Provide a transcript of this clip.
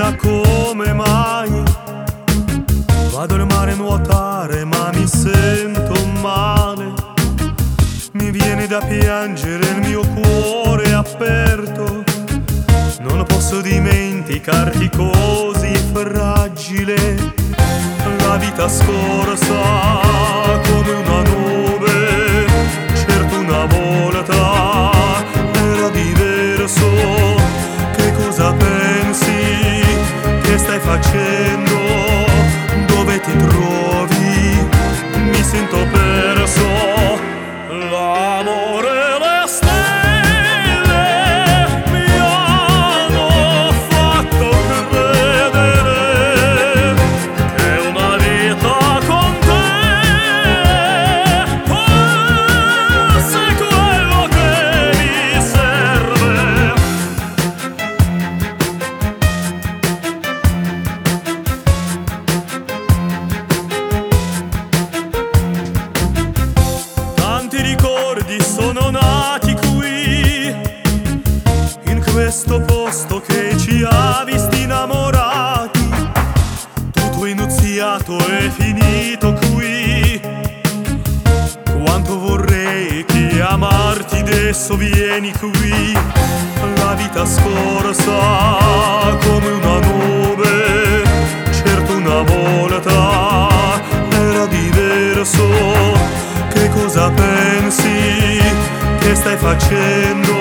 chissà come mai. Vado al mare a nuotare ma mi sento male. Mi viene da piangere, il mio cuore è aperto. Non posso dimenticarti così fragile. La vita scorsa come una nube, certo una volta era diverso. Che cosa pensi? Che stai facendo? Dove ti trovi? Mi sento perso. L'amore e le stelle mi hanno fatto credere che una vita con te fosse quello che mi serve. Tanti ricordi sono nati qui, in questo posto che ci ha visti innamorati. Tutto iniziato è finito qui. Quanto vorrei che amarti adesso vieni qui. La vita scorsa come una nube, certo una volta era diverso. Che cosa pensi? Che stai facendo?